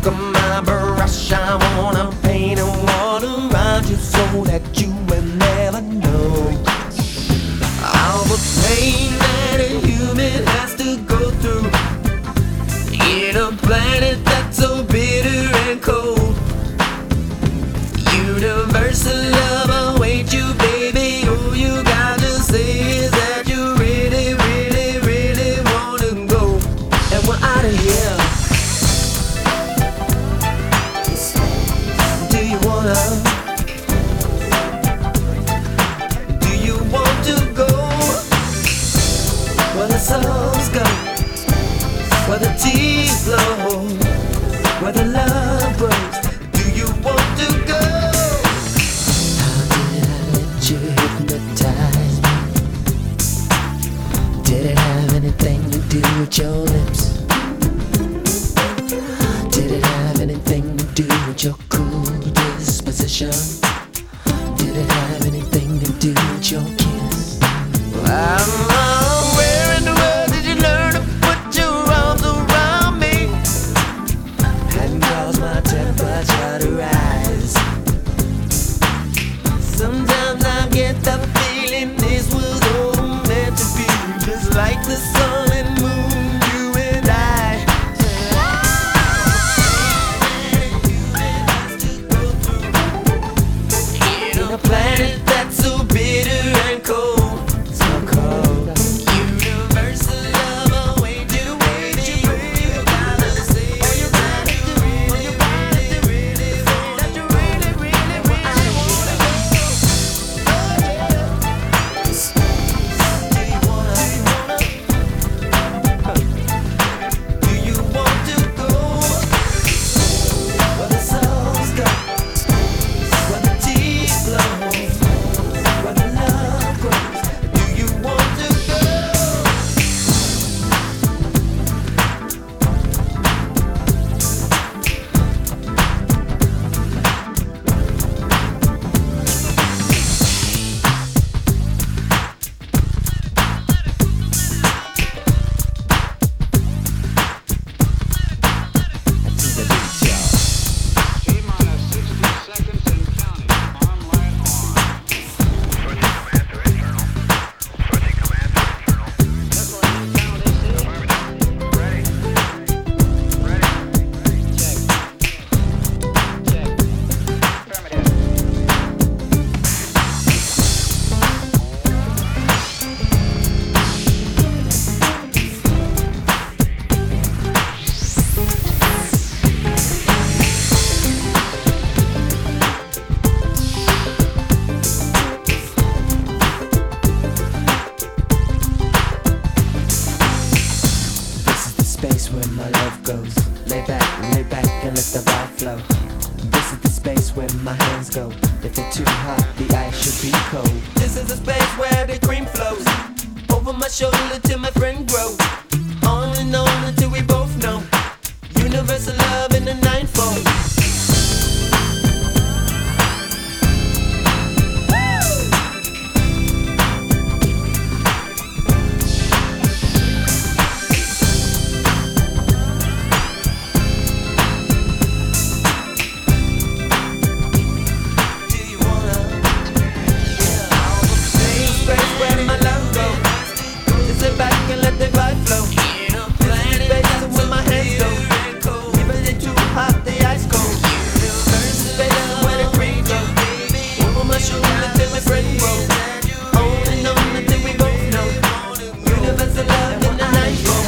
stroke of my brush, I wanna paint a wall around you so that you will never know all the pain that a human has to go through in a planet that's so bitter and cold. Universal love awaits you, baby. All you gotta say is that you really, really, really wanna go. And we're out of here. Do you wanna? Do you want to go where the souls go, where the tears flow, where the love grows? Do you want to go? How did I let you hypnotize me? Did it have anything to do with your lips? Did it have anything to do with your cool disposition? Did it have anything to do with your kiss? Where in the world did you learn to put your arms around me and cause my temperature to rise? Sometimes I get the feeling this was all meant to be, just like the sun and moon, you and I. In a planet that's so bitter and cold, so cold. Universal love awaits you, baby. You gotta say that you really, really, that you really, really wanna go. Do you want to go where the souls go, where the tears flow, where the love grows? Do you want to go? T-minus 60 seconds and counting. Arm light on. Switching command to internal. Ready. Affirmative. This is the space where my love goes. Lay back and let the vibe flow. This is the space where my hands go. If they're too hot, the ice should be cold. This is the space where the cream flows over my shoulder till my friend grows. On and on until we both know universal love in the ninefold. Do you wanna? Space where my love goes. Just sit back and let the vibe flow. Space where my hands go. Even if it's too hot, the ice cold. Space where the cream goes. Over my shoulder till my friend grows. On and on until we both know universal love in the night goes.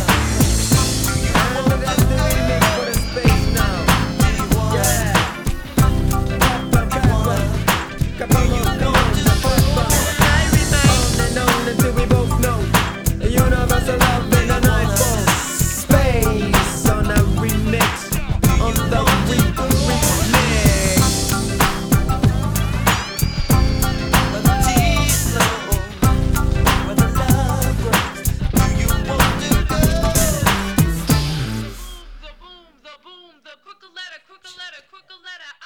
Space on a remix, on the remix. Where the tears flow, where the love grows. Do you want to go? The boom, the quicker letter, quicker letter, quicker letter.